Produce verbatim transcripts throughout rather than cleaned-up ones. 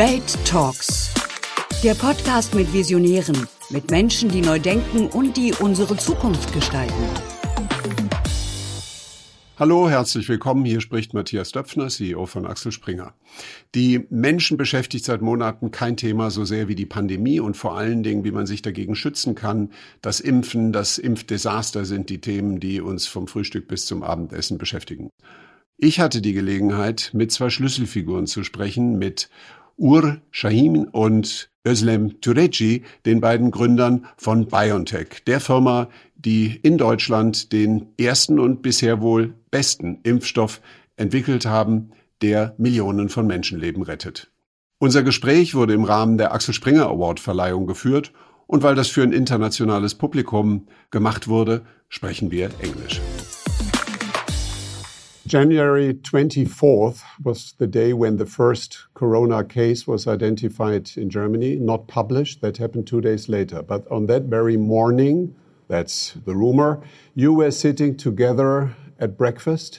Welt Talks. Der Podcast mit Visionären, mit Menschen, die neu denken und die unsere Zukunft gestalten. Hallo, herzlich willkommen. Hier spricht Matthias Döpfner, C E O von Axel Springer. Die Menschen beschäftigt seit Monaten kein Thema so sehr wie die Pandemie und vor allen Dingen, wie man sich dagegen schützen kann. Das Impfen, das Impfdesaster sind die Themen, die uns vom Frühstück bis zum Abendessen beschäftigen. Ich hatte die Gelegenheit, mit zwei Schlüsselfiguren zu sprechen, mit Uğur Şahin und Özlem Türeci, den beiden Gründern von BioNTech, der Firma, die in Deutschland den ersten und bisher wohl besten Impfstoff entwickelt haben, der Millionen von Menschenleben rettet. Unser Gespräch wurde im Rahmen der Axel Springer Award Verleihung geführt und weil das für ein internationales Publikum gemacht wurde, sprechen wir Englisch. January twenty-fourth was the day when the first corona case was identified in Germany, not published. That happened two days later. But on that very morning, that's the rumor, you were sitting together at breakfast.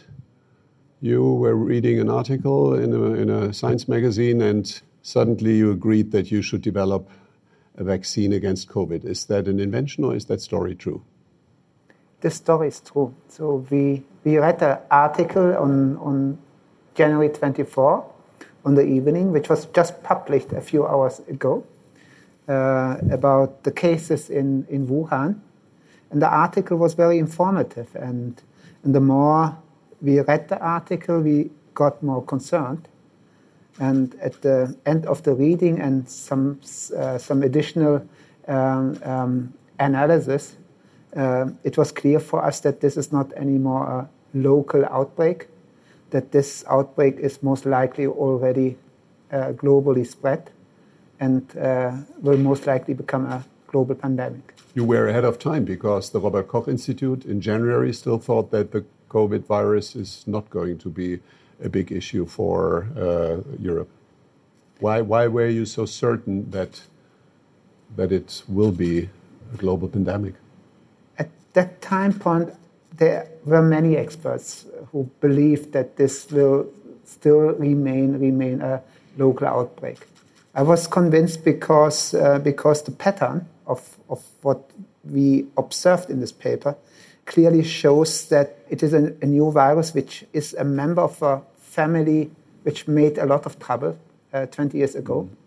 You were reading an article in a, in a science magazine, and suddenly you agreed that you should develop a vaccine against COVID. Is that an invention or is that story true? The story is true. So we, we read the article on, on January twenty-fourth on the evening, which was just published a few hours ago, uh, about the cases in, in Wuhan. And the article was very informative. And, and the more we read the article, we got more concerned. And at the end of the reading and some, uh, some additional um, um, analysis, Uh, it was clear for us that this is not anymore a local outbreak, that this outbreak is most likely already uh, globally spread and uh, will most likely become a global pandemic. You were ahead of time because the Robert Koch Institute in January still thought that the COVID virus is not going to be a big issue for uh, Europe. Why, why were you so certain that, that it will be a global pandemic? That time point, there were many experts who believed that this will still remain remain a local outbreak. I was convinced because uh, because the pattern of, of what we observed in this paper clearly shows that it is a, a new virus which is a member of a family which made a lot of trouble uh, twenty years ago. Mm.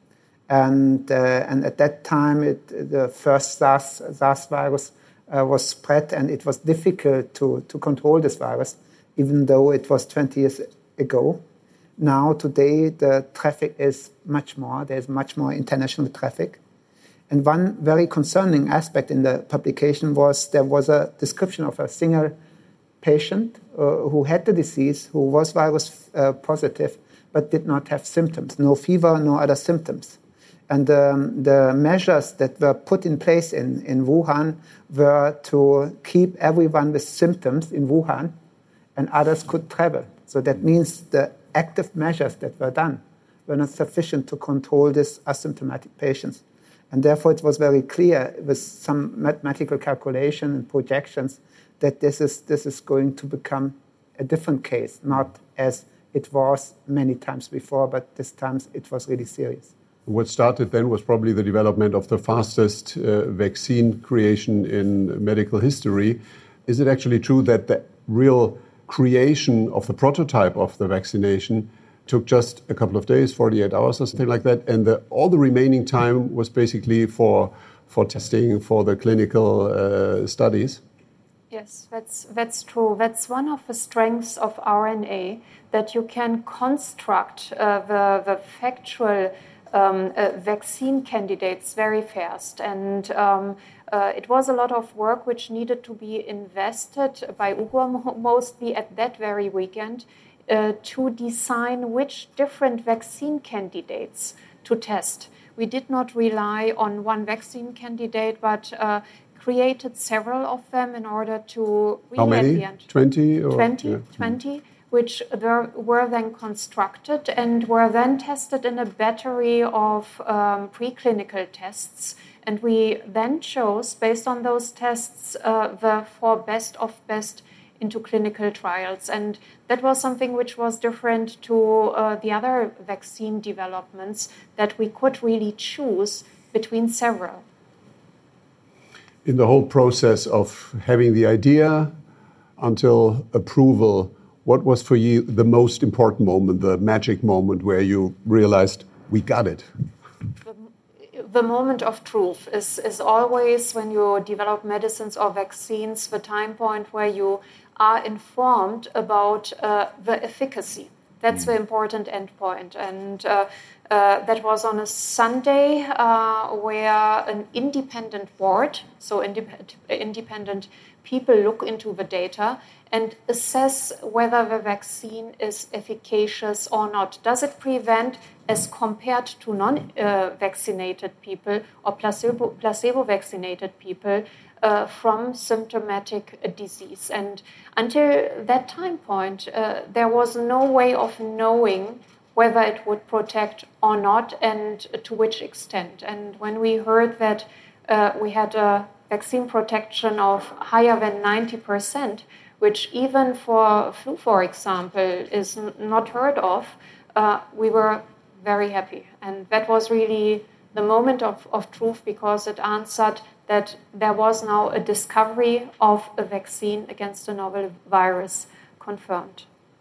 And uh, and at that time, it, the first SARS, SARS virus Uh, was spread, and it was difficult to, to control this virus, even though it was twenty years ago. Now, today, the traffic is much more. There's much more international traffic. And one very concerning aspect in the publication was there was a description of a single patient uh, who had the disease, who was virus uh, positive, but did not have symptoms, no fever, no other symptoms. And um, the measures that were put in place in, in Wuhan were to keep everyone with symptoms in Wuhan, and others could travel. So that means the active measures that were done were not sufficient to control these asymptomatic patients. And therefore it was very clear with some mathematical calculation and projections that this is, this is going to become a different case, not as it was many times before, but this time it was really serious. What started then was probably the development of the fastest uh, vaccine creation in medical history. Is it actually true that the real creation of the prototype of the vaccination took just a couple of days, forty-eight hours or something like that, and the, all the remaining time was basically for, for testing, for the clinical uh, studies? Yes, that's, that's true. That's one of the strengths of R N A, that you can construct uh, the, the factual Um, uh, vaccine candidates very fast. And um, uh, it was a lot of work which needed to be invested by Uğur mostly at that very weekend uh, to design which different vaccine candidates to test. We did not rely on one vaccine candidate, but uh, created several of them in order to really How many? at the end, twenty? Or, twenty, yeah. twenty. Which were, were then constructed and were then tested in a battery of um, preclinical tests. And we then chose, based on those tests, uh, the four best of best into clinical trials. And that was something which was different to uh, the other vaccine developments, that we could really choose between several. In the whole process of having the idea until approval, what was for you the most important moment, the magic moment where you realized we got it? The, the moment of truth is, is always, when you develop medicines or vaccines, the time point where you are informed about uh, the efficacy. That's mm. the important endpoint. And uh, uh, that was on a Sunday uh, where an independent board, so indep- independent people, look into the data and assess whether the vaccine is efficacious or not. Does it prevent, as compared to non-vaccinated uh, people or placebo, placebo-vaccinated people, uh, from symptomatic uh, disease? And until that time point, uh, there was no way of knowing whether it would protect or not, and to which extent. And when we heard that uh, we had a vaccine protection of higher than ninety percent, which even for flu, for example, is n- not heard of, uh, we were very happy. And that was really the moment of, of truth, because it answered that there was now a discovery of a vaccine against a novel virus confirmed.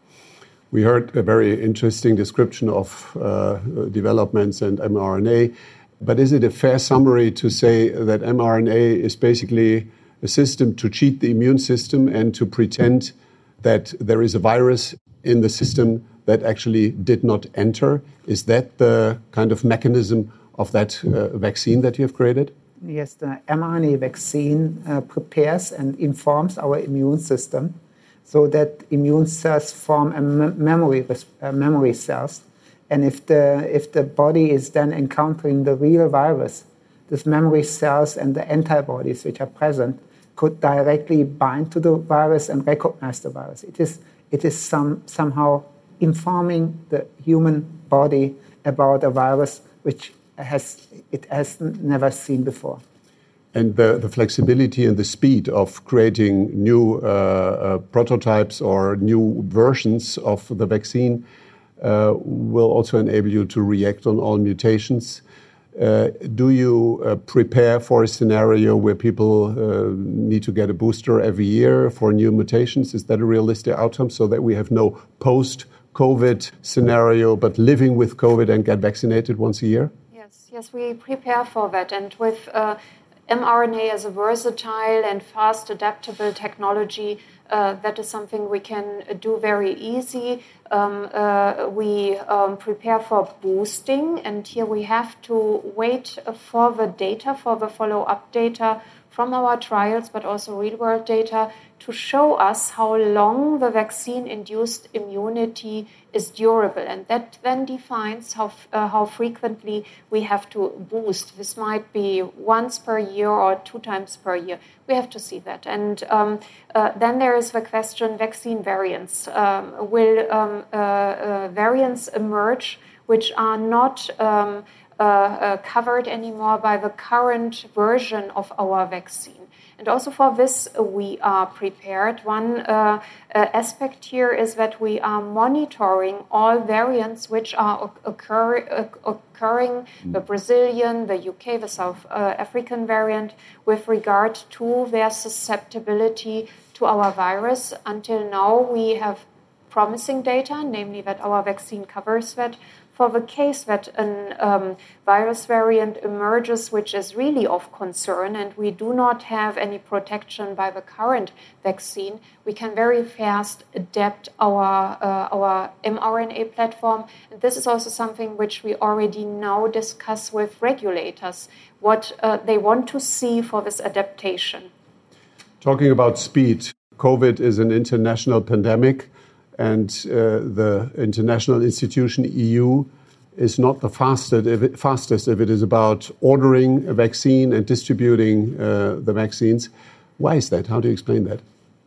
We heard a very interesting description of uh, developments and mRNA, but is it a fair summary to say that mRNA is basically a system to cheat the immune system and to pretend that there is a virus in the system that actually did not enter? Is that the kind of mechanism of that uh, vaccine that you have created? Yes, the mRNA vaccine uh, prepares and informs our immune system so that immune cells form a mem- memory uh, memory cells. And if the if the body is then encountering the real virus, these memory cells and the antibodies which are present could directly bind to the virus and recognize the virus. It is it is some somehow informing the human body about a virus which has it has never seen before. And the, the flexibility and the speed of creating new uh, uh, prototypes or new versions of the vaccine uh, will also enable you to react on all mutations. Uh, do you uh, prepare for a scenario where people uh, need to get a booster every year for new mutations? Is that a realistic outcome, so that we have no post-COVID scenario, but living with COVID and get vaccinated once a year? Yes, yes, we prepare for that. And with uh, mRNA as a versatile and fast adaptable technology, uh, that is something we can do very easy. Um, uh, we um, prepare for boosting, and here we have to wait for the data, for the follow-up data from our trials, but also real-world data, to show us how long the vaccine-induced immunity is durable. And that then defines how uh, how frequently we have to boost. This might be once per year or two times per year. We have to see that. And um, uh, then there is the question, vaccine variants. Um, will um, uh, uh, variants emerge which are not um, uh, uh, covered anymore by the current version of our vaccine? And also for this, we are prepared. One uh, uh, aspect here is that we are monitoring all variants which are occur, uh, occurring, the Brazilian, the U K, the South uh, African variant, with regard to their susceptibility to our virus. Until now, we have promising data, namely that our vaccine covers that. For the case that a um, virus variant emerges which is really of concern and we do not have any protection by the current vaccine, we can very fast adapt our uh, our mRNA platform. And this is also something which we already now discuss with regulators, what uh, they want to see for this adaptation. Talking about speed, COVID is an international pandemic. And uh, the international institution E U is not the fastest if, it, fastest if it is about ordering a vaccine and distributing uh, the vaccines. Why is that? How do you explain that?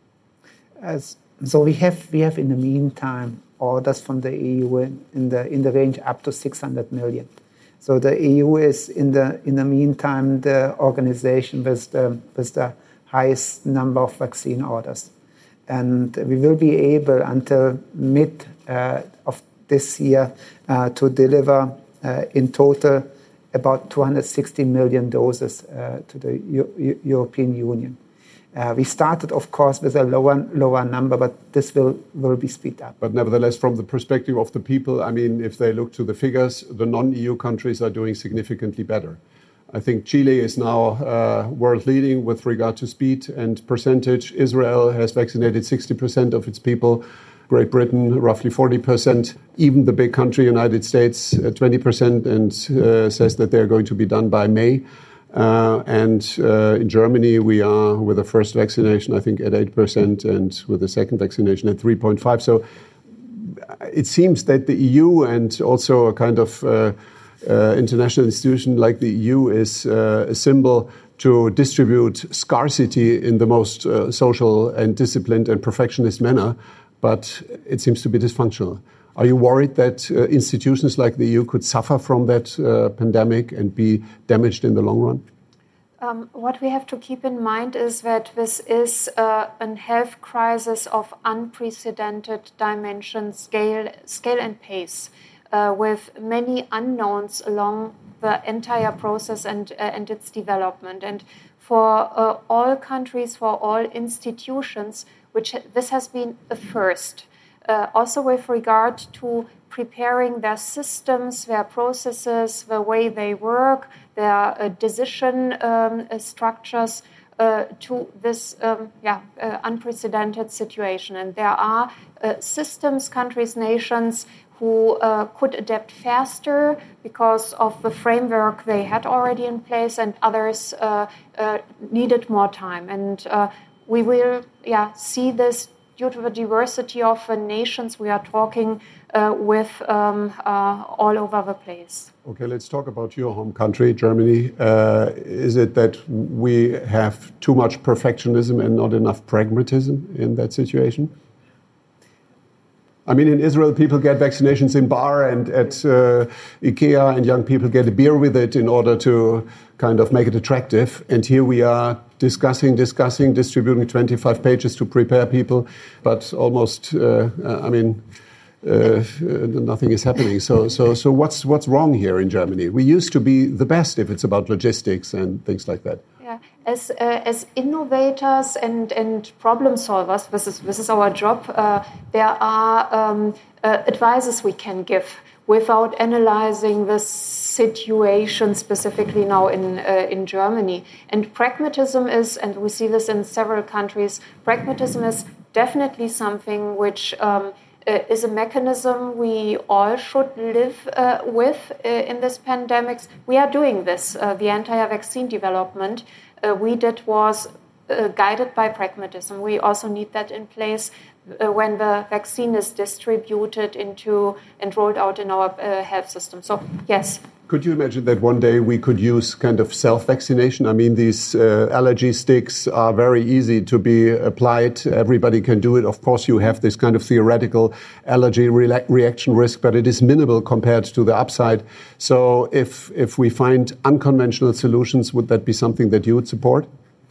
As, so we have we have in the meantime orders from the E U in, in the in the range up to six hundred million. So the E U is in the in the meantime the organization with the with the highest number of vaccine orders. And we will be able until mid uh, of this year uh, to deliver uh, in total about two hundred sixty million doses uh, to the U- European Union. Uh, we started, of course, with a lower lower number, but this will, will be speed up. But nevertheless, from the perspective of the people, I mean, if they look to the figures, the non-E U countries are doing significantly better. I think Chile is now uh, world leading with regard to speed and percentage. Israel has vaccinated sixty percent of its people. Great Britain, roughly forty percent. Even the big country, United States, uh, twenty percent, and uh, says that they're going to be done by May. Uh, and uh, in Germany, we are with the first vaccination, I think, at eight percent, and with the second vaccination at three point five. So it seems that the E U and also a kind of uh, uh, international institution like the E U is uh, a symbol to distribute scarcity in the most uh, social and disciplined and perfectionist manner, but it seems to be dysfunctional. Are you worried that uh, institutions like the E U could suffer from that uh, pandemic and be damaged in the long run? Um, what we have to keep in mind is that this is uh, a health crisis of unprecedented dimension, scale, scale and pace, uh, with many unknowns along the entire process and, uh, and its development. And for uh, all countries, for all institutions, which this has been a first. Uh, also with regard to preparing their systems, their processes, the way they work, their uh, decision um, uh, structures uh, to this um, yeah, uh, unprecedented situation. And there are uh, systems, countries, nations who uh, could adapt faster because of the framework they had already in place, and others uh, uh, needed more time. And uh, we will yeah, see this due to the diversity of the nations we are talking uh, with um, uh, all over the place. Okay, let's talk about your home country, Germany. Uh, is it that we have too much perfectionism and not enough pragmatism in that situation? I mean, in Israel, people get vaccinations in bar and at uh, IKEA, and young people get a beer with it in order to kind of make it attractive. And here we are discussing, discussing, distributing twenty-five pages to prepare people, but almost, uh, I mean, uh, nothing is happening. So, so, so what's what's wrong here in Germany? We used to be the best if it's about logistics and things like that. Yeah, as uh, as innovators and, and problem solvers, this is this is our job. Uh, there are um, uh, advices we can give without analyzing the situation specifically now in uh, in Germany. And pragmatism is, and we see this in several countries, pragmatism is definitely something which um, uh, is a mechanism we all should live uh, with uh, in this pandemic. We are doing this. Uh, the entire vaccine development uh, we did was uh, guided by pragmatism. We also need that in place Uh, when the vaccine is distributed into and rolled out in our uh, health system. So, yes. Could you imagine that one day we could use kind of self-vaccination? I mean, these uh, allergy sticks are very easy to be applied. Everybody can do it. Of course, you have this kind of theoretical allergy re- reaction risk, but it is minimal compared to the upside. So if if we find unconventional solutions, would that be something that you would support?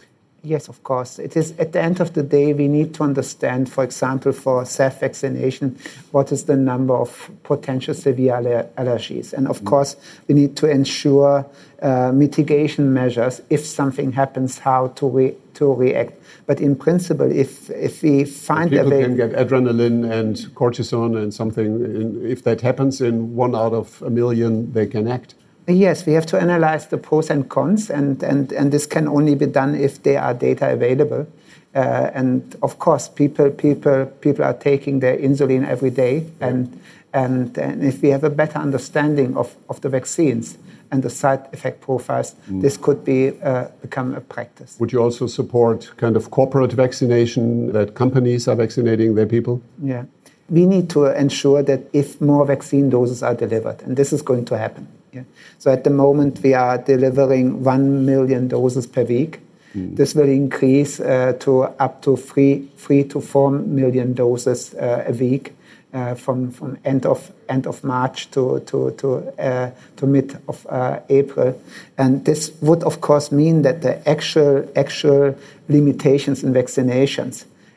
Yes, of course. It is at the end of the day, we need to understand, for example, for self-vaccination, what is the number of potential severe aller- allergies. And of mm. course, we need to ensure uh, mitigation measures if something happens, how to re- to react. But in principle, if if we find people a way, can get adrenaline and cortisone and something, if that happens in one out of a million, they can act. Yes, we have to analyze the pros and cons, and, and, and this can only be done if there are data available. Uh, and of course, people people people are taking their insulin every day, and and, and if we have a better understanding of, of the vaccines and the side effect profiles, mm. this could be uh, become a practice. Would you also support kind of corporate vaccination, that companies are vaccinating their people? Yeah, we need to ensure that if more vaccine doses are delivered, and this is going to happen. Yeah. So at the moment, we are delivering one million doses per week. Mm. This will increase uh, to up to three, three to four million doses uh, a week uh, from from end of end of March to to to uh, to mid of uh, April, and this would of course mean that the actual actual limitations in vaccinations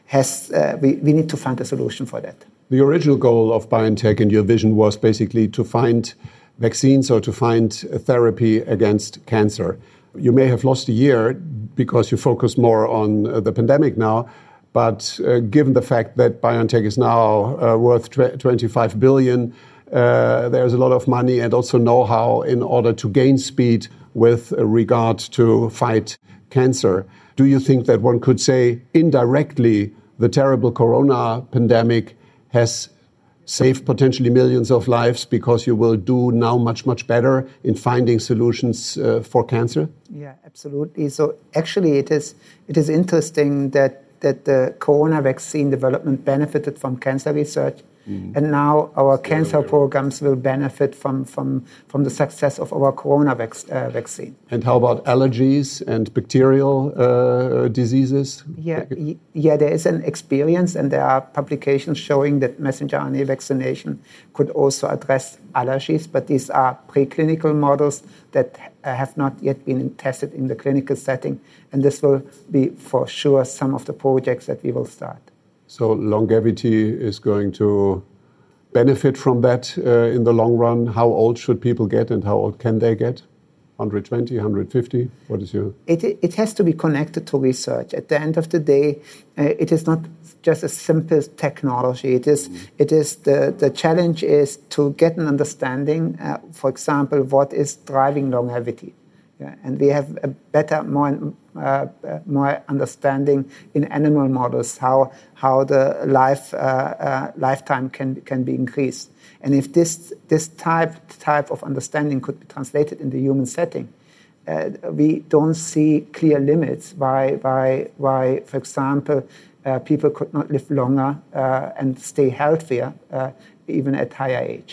has uh, we, we need to find a solution for that. The original goal of BioNTech and your vision was basically to find vaccines or to find a therapy against cancer. You may have lost a year because you focus more on uh, the pandemic now, but uh, given the fact that BioNTech is now uh, worth tw- twenty-five billion dollars, uh, there's a lot of money and also know-how in order to gain speed with regard to fight cancer. Do you think that one could say indirectly the terrible corona pandemic has saved potentially millions of lives because you will do now much, much better in finding solutions uh, for cancer? Yeah, absolutely. So actually it is it is interesting that, that the corona vaccine development benefited from cancer research. Mm. And now our cancer programs will benefit from, from, from the success of our corona vac- uh, vaccine. And how about allergies and bacterial uh, diseases? Yeah, yeah, there is an experience, and there are publications showing that messenger R N A vaccination could also address allergies, but these are preclinical models that have not yet been tested in the clinical setting, and this will be for sure some of the projects that we will start. So longevity is going to benefit from that uh, in the long run. How old should people get and how old can they get? one hundred twenty, one hundred fifty? What is your... It, it has to be connected to research. At the end of the day, uh, it is not just a simple technology. It is, mm. it is the, the challenge is to get an understanding, uh, for example, what is driving longevity. Yeah, and we have a better, more uh, more understanding in animal models how how the life uh, uh, lifetime can can be increased. And if this this type type of understanding could be translated in the human setting, uh, we don't see clear limits why why why, for example, uh, people could not live longer uh, and stay healthier uh, even at higher age.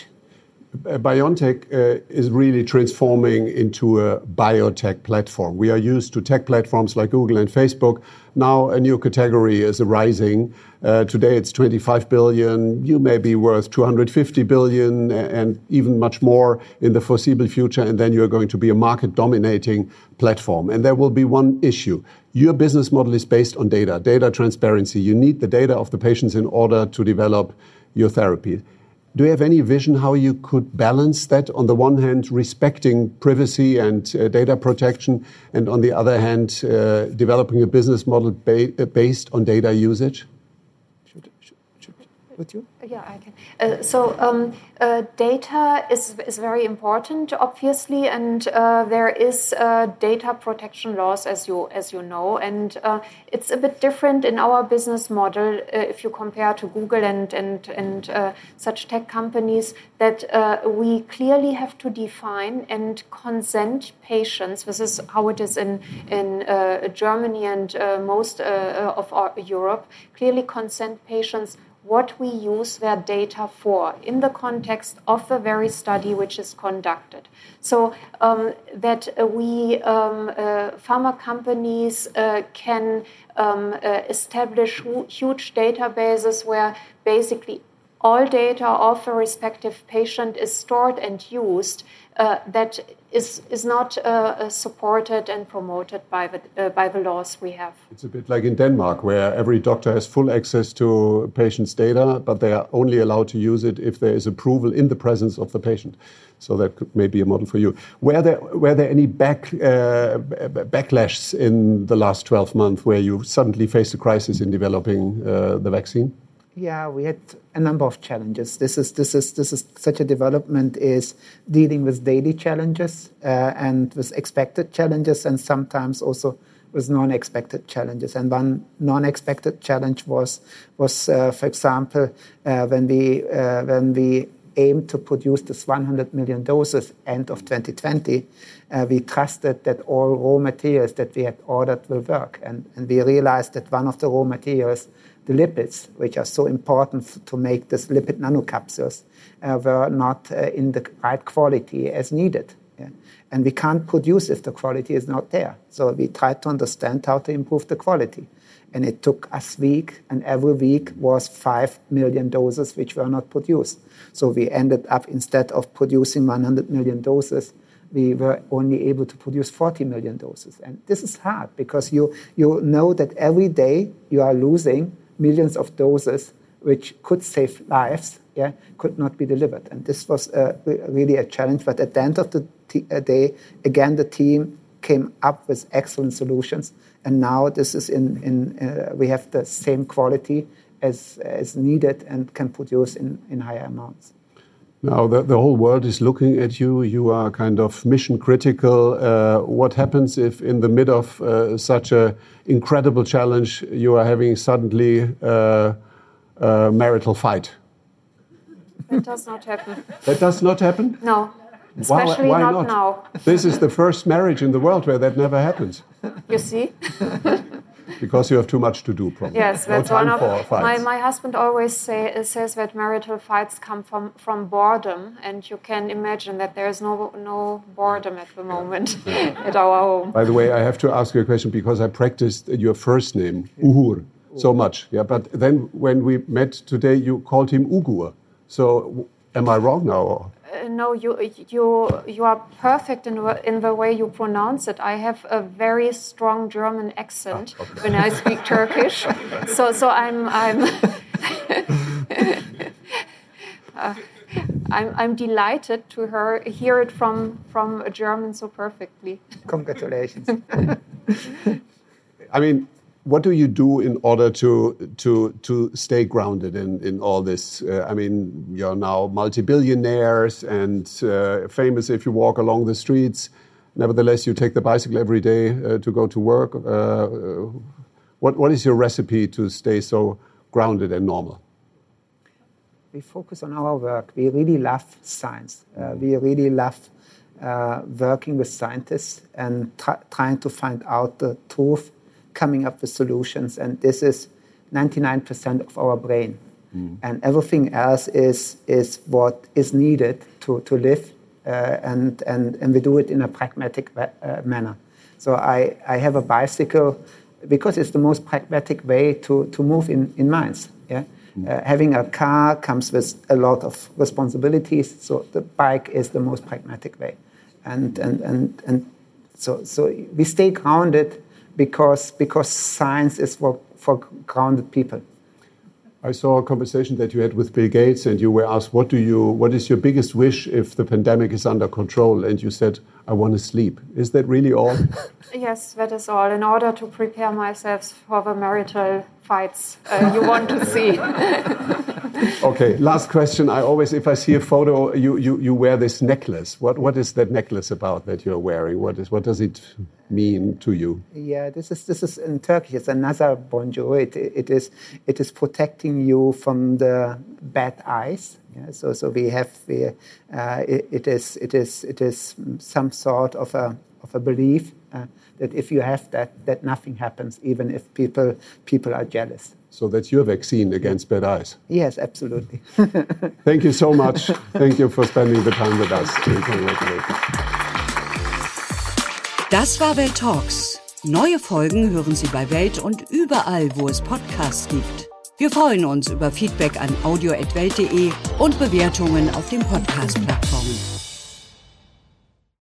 BioNTech uh, is really transforming into a biotech platform. We are used to tech platforms like Google and Facebook. Now a new category is arising. Uh, today it's twenty-five billion. You may be worth two hundred fifty billion and even much more in the foreseeable future. And then you're going to be a market-dominating platform. And there will be one issue. Your business model is based on data, data transparency. You need the data of the patients in order to develop your therapy. Do you have any vision how you could balance that? On the one hand, respecting privacy and uh, data protection, and on the other hand, uh, developing a business model ba- based on data usage? Should, should, should, would you? Yeah, I can. Uh, so um, uh, data is is very important, obviously, and uh, there is uh, data protection laws, as you as you know, and uh, it's a bit different in our business model uh, if you compare to Google and and and uh, such tech companies. That uh, we clearly have to define and consent patients. This is how it is in in uh, Germany and uh, most uh, of our Europe. Clearly consent patients what we use their data for in the context of the very study which is conducted. So um, that uh, we, um, uh, pharma companies uh, can um, uh, establish huge databases where basically all data of a respective patient is stored and used, uh, that is is not uh, supported and promoted by the uh, by the laws we have. It's a bit like in Denmark, where every doctor has full access to a patient's data, but they are only allowed to use it if there is approval in the presence of the patient. So that could, may be a model for you. Were there were there any back uh, backlashes in the last twelve months where you suddenly faced a crisis in developing uh, the vaccine? Yeah, we had a number of challenges. This is this is this is such a development is dealing with daily challenges uh, and with expected challenges, and sometimes also with non-expected challenges. And one non-expected challenge was was uh, for example uh, when we uh, when we aimed to produce this one hundred million doses end of twenty twenty. Uh, we trusted that all raw materials that we had ordered will work, and and we realized that one of the raw materials, the lipids, which are so important to make this lipid nanocapsules, uh, were not uh, in the right quality as needed. Yeah? And we can't produce if the quality is not there. So we tried to understand how to improve the quality. And it took us a week, and every week was five million doses which were not produced. So we ended up, instead of producing one hundred million doses, we were only able to produce forty million doses. And this is hard because you, you know that every day you are losing millions of doses which could save lives, yeah, could not be delivered. And this was uh, really a challenge. But at the end of the t- day, again, the team came up with excellent solutions. And now this is in, in uh, we have the same quality as, as needed and can produce in, in higher amounts. Now, the, the whole world is looking at you. You are kind of mission critical. Uh, what happens if in the midst of uh, such an incredible challenge, you are having suddenly uh, a marital fight? That does not happen. That does not happen? No, especially why, why not, not now. This is the first marriage in the world where that never happens. You see? Because you have too much to do, probably. Yes, that's no time one of for my, fights. my husband always say, says that marital fights come from, from boredom, and you can imagine that there is no no boredom at the moment at our home. By the way, I have to ask you a question because I practiced your first name, Uhur, so much. Yeah, but then when we met today, you called him Ugur. So am I wrong now? Or? Uh, no, you you you are perfect in the, in the way you pronounce it. I have a very strong German accent ah, okay. when I speak Turkish, so so I'm I'm uh, I'm I'm delighted to her, hear it from from a German so perfectly. Congratulations. I mean, what do you do in order to to to stay grounded in in all this? Uh, I mean, you're now multi-billionaires and uh, famous if you walk along the streets. Nevertheless, you take the bicycle every day uh, to go to work. Uh, what what is your recipe to stay so grounded and normal? We focus on our work. We really love science. Uh, we really love uh, working with scientists and try, trying to find out the truth, coming up with solutions, and this is ninety-nine percent of our brain. Mm. And everything else is is what is needed to, to live, uh, and, and, and we do it in a pragmatic uh, manner. So I, I have a bicycle because it's the most pragmatic way to, to move in, in Mainz. Yeah? Mm. Uh, having a car comes with a lot of responsibilities, so the bike is the most pragmatic way. And, and, and, and so, so we stay grounded Because because science is for, for grounded people. I saw a conversation that you had with Bill Gates, and you were asked, "What do you? What is your biggest wish if the pandemic is under control?" And you said, "I want to sleep." Is that really all? Yes, that is all. In order to prepare myself for the marital fights uh, you want to see. Okay, last question. I always, if I see a photo, you, you, you wear this necklace. What what is that necklace about that you're wearing? What is what does it mean to you? Yeah, this is this is in Turkish. It's a nazar boncuğu. It it is it is protecting you from the bad eyes. Yeah, so so we have we, uh, it, it is it is it is some sort of a of a belief uh, that if you have that, that nothing happens, even if people people are jealous. So that's your vaccine against bad eyes? Yes, absolutely. Thank you so much. Thank you for spending the time with us. Das war Welt Talks. Neue Folgen hören Sie bei Welt und überall, wo es Podcasts gibt. Wir freuen uns über Feedback an audio at welt punkt de und Bewertungen auf den Podcast-Plattformen.